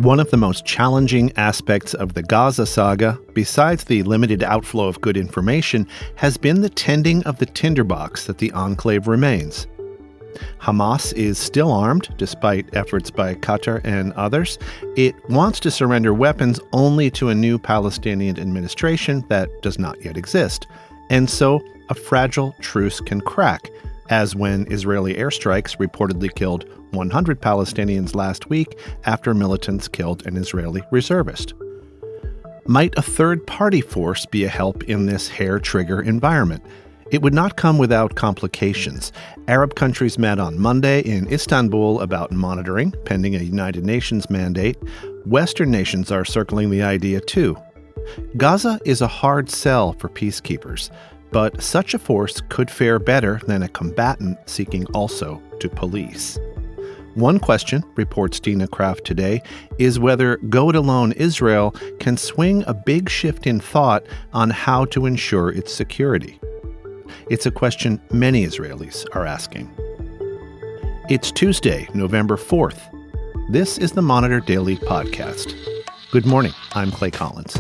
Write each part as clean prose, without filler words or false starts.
One of the most challenging aspects of the Gaza saga, besides the limited outflow of good information, has been the tending of the tinderbox that the enclave remains. Hamas is still armed, despite efforts by Qatar and others. It wants to surrender weapons only to a new Palestinian administration that does not yet exist. And so, a fragile truce can crack, as when Israeli airstrikes reportedly killed 100 Palestinians last week after militants killed an Israeli reservist. Might a third-party force be a help in this hair-trigger environment? It would not come without complications. Arab countries met on Monday in Istanbul about monitoring, pending a United Nations mandate. Western nations are circling the idea too. Gaza is a hard sell for peacekeepers, but such a force could fare better than a combatant seeking also to police. One question, reports Dina Kraft today, is whether go-it-alone Israel can swing a big shift in thought on how to ensure its security. It's a question many Israelis are asking. It's Tuesday, November 4th. This is the Monitor Daily Podcast. Good morning, I'm Clay Collins.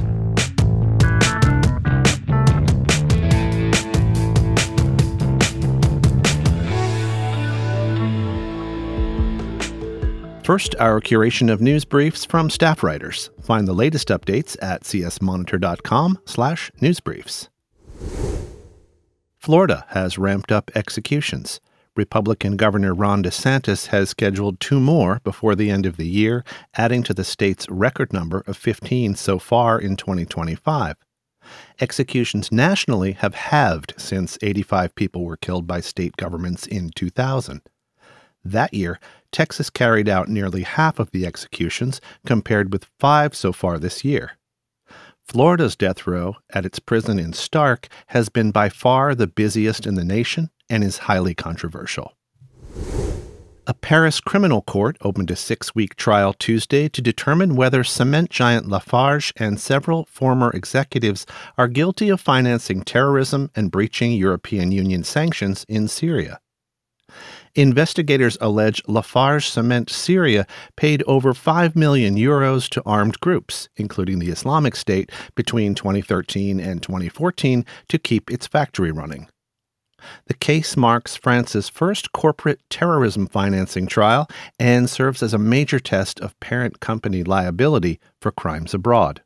First, our curation of news briefs from staff writers. Find the latest updates at csmonitor.com/newsbriefs. Florida has ramped up executions. Republican Governor Ron DeSantis has scheduled 2 more before the end of the year, adding to the state's record number of 15 so far in 2025. Executions nationally have halved since 85 people were killed by state governments in 2000. That year, Texas carried out nearly half of the executions, compared with 5 so far this year. Florida's death row at its prison in Stark has been by far the busiest in the nation and is highly controversial. A Paris criminal court opened a 6-week trial Tuesday to determine whether cement giant Lafarge and several former executives are guilty of financing terrorism and breaching European Union sanctions in Syria. Investigators allege Lafarge Cement Syria paid over 5 million euros to armed groups, including the Islamic State, between 2013 and 2014 to keep its factory running. The case marks France's first corporate terrorism financing trial and serves as a major test of parent company liability for crimes abroad.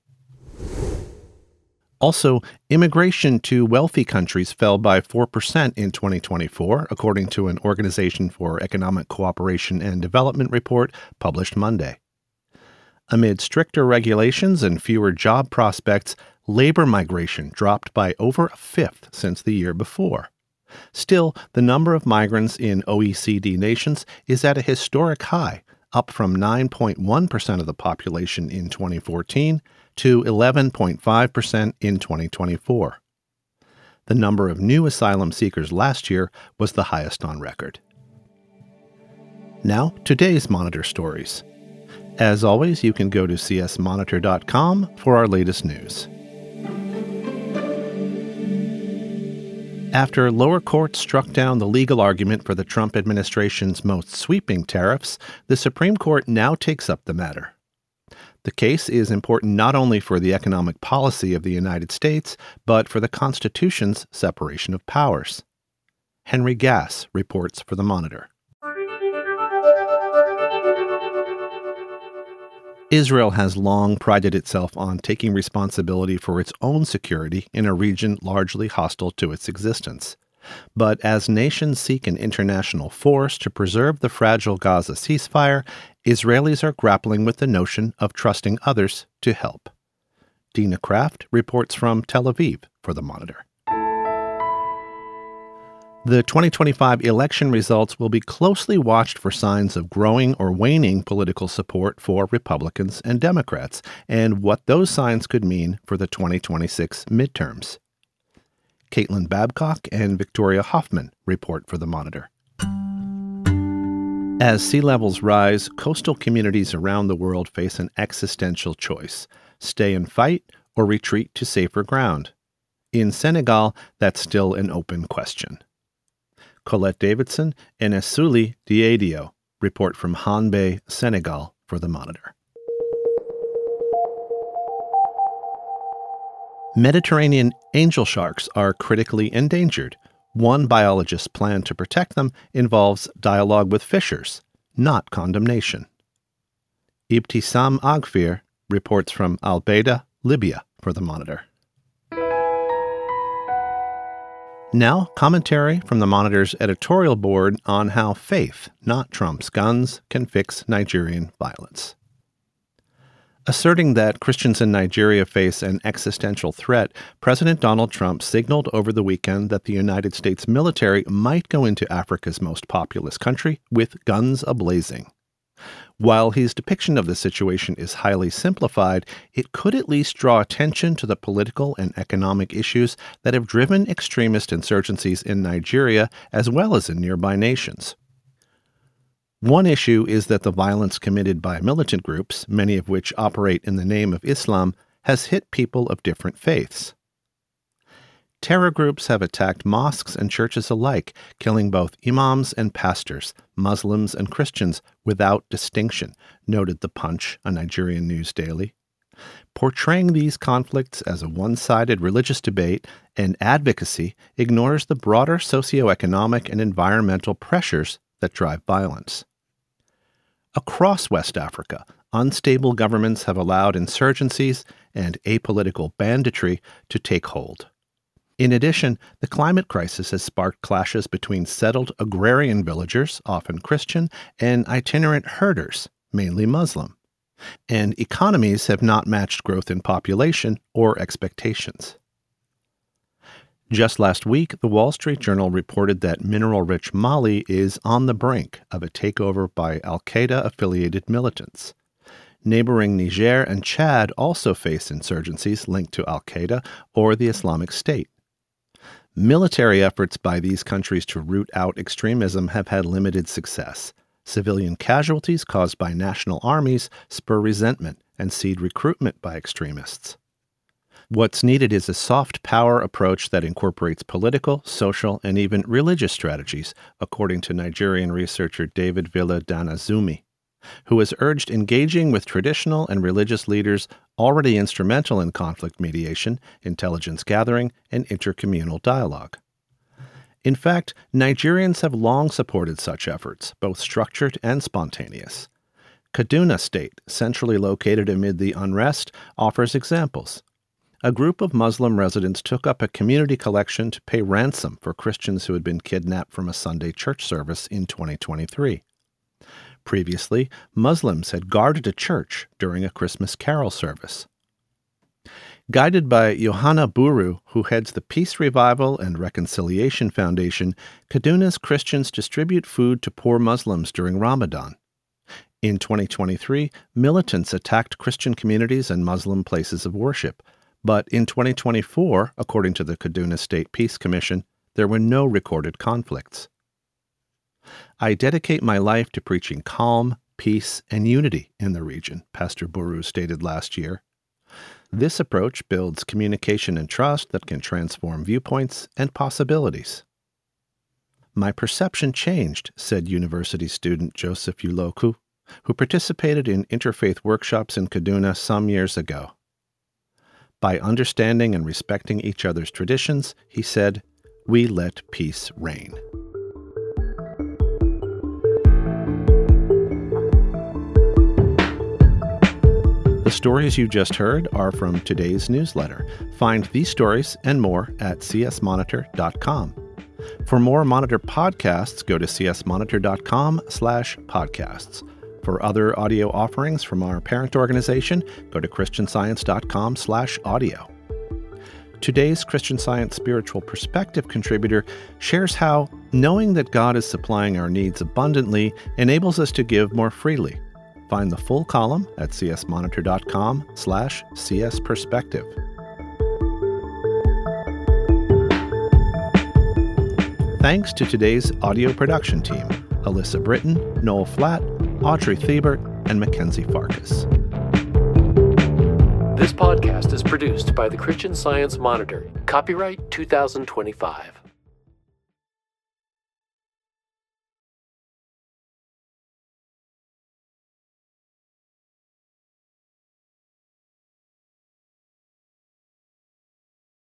Also, immigration to wealthy countries fell by 4% in 2024, according to an Organization for Economic Cooperation and Development report published Monday. Amid stricter regulations and fewer job prospects, labor migration dropped by over a fifth since the year before. Still, the number of migrants in OECD nations is at a historic high, up from 9.1% of the population in 2014 to 11.5% in 2024. The number of new asylum seekers last year was the highest on record. Now, today's Monitor stories. As always, you can go to csmonitor.com for our latest news. After lower courts struck down the legal argument for the Trump administration's most sweeping tariffs, the Supreme Court now takes up the matter. The case is important not only for the economic policy of the United States, but for the Constitution's separation of powers. Henry Gass reports for the Monitor. Israel has long prided itself on taking responsibility for its own security in a region largely hostile to its existence. But as nations seek an international force to preserve the fragile Gaza ceasefire, Israelis are grappling with the notion of trusting others to help. Dina Kraft reports from Tel Aviv for the Monitor. The 2025 election results will be closely watched for signs of growing or waning political support for Republicans and Democrats, and what those signs could mean for the 2026 midterms. Caitlin Babcock and Victoria Hoffman report for the Monitor. As sea levels rise, coastal communities around the world face an existential choice: stay and fight or retreat to safer ground. In Senegal, that's still an open question. Colette Davidson and Essouli Diadio report from Han Bay, Senegal, for the Monitor. Mediterranean angel sharks are critically endangered. One biologist's plan to protect them involves dialogue with fishers, not condemnation. Ibtisam Agfir reports from Al Baida, Libya, for The Monitor. Now, commentary from The Monitor's editorial board on how faith, not Trump's guns, can fix Nigerian violence. Asserting that Christians in Nigeria face an existential threat, President Donald Trump signaled over the weekend that the United States military might go into Africa's most populous country with guns a-blazing. While his depiction of the situation is highly simplified, it could at least draw attention to the political and economic issues that have driven extremist insurgencies in Nigeria as well as in nearby nations. One issue is that the violence committed by militant groups, many of which operate in the name of Islam, has hit people of different faiths. Terror groups have attacked mosques and churches alike, killing both imams and pastors, Muslims and Christians, without distinction, noted The Punch, a Nigerian news daily. Portraying these conflicts as a one-sided religious debate and advocacy ignores the broader socioeconomic and environmental pressures that drive violence. Across West Africa, unstable governments have allowed insurgencies and apolitical banditry to take hold. In addition, the climate crisis has sparked clashes between settled agrarian villagers, often Christian, and itinerant herders, mainly Muslim. And economies have not matched growth in population or expectations. Just last week, the Wall Street Journal reported that mineral-rich Mali is on the brink of a takeover by al-Qaeda-affiliated militants. Neighboring Niger and Chad also face insurgencies linked to al-Qaeda or the Islamic State. Military efforts by these countries to root out extremism have had limited success. Civilian casualties caused by national armies spur resentment and seed recruitment by extremists. What's needed is a soft power approach that incorporates political, social, and even religious strategies, according to Nigerian researcher David Villa Danazumi, who has urged engaging with traditional and religious leaders already instrumental in conflict mediation, intelligence gathering, and intercommunal dialogue. In fact, Nigerians have long supported such efforts, both structured and spontaneous. Kaduna State, centrally located amid the unrest, offers examples. A group of Muslim residents took up a community collection to pay ransom for Christians who had been kidnapped from a Sunday church service in 2023. Previously, Muslims had guarded a church during a Christmas carol service. Guided by Johanna Buru, who heads the Peace Revival and Reconciliation Foundation, Kaduna's Christians distribute food to poor Muslims during Ramadan. In 2023, militants attacked Christian communities and Muslim places of worship. But in 2024, according to the Kaduna State Peace Commission, there were no recorded conflicts. I dedicate my life to preaching calm, peace, and unity in the region, Pastor Buru stated last year. This approach builds communication and trust that can transform viewpoints and possibilities. My perception changed, said university student Joseph Uloku, who participated in interfaith workshops in Kaduna some years ago. By understanding and respecting each other's traditions, he said, we let peace reign. The stories you just heard are from today's newsletter. Find these stories and more at csmonitor.com. For more Monitor podcasts, go to csmonitor.com/podcasts. For other audio offerings from our parent organization, go to christianscience.com/audio. Today's Christian Science Spiritual Perspective contributor shares how knowing that God is supplying our needs abundantly enables us to give more freely. Find the full column at csmonitor.com/csperspective. Thanks to today's audio production team, Alyssa Britton, Noel Flatt, Audrey Thiebert, and Mackenzie Farkas. This podcast is produced by the Christian Science Monitor. Copyright 2025.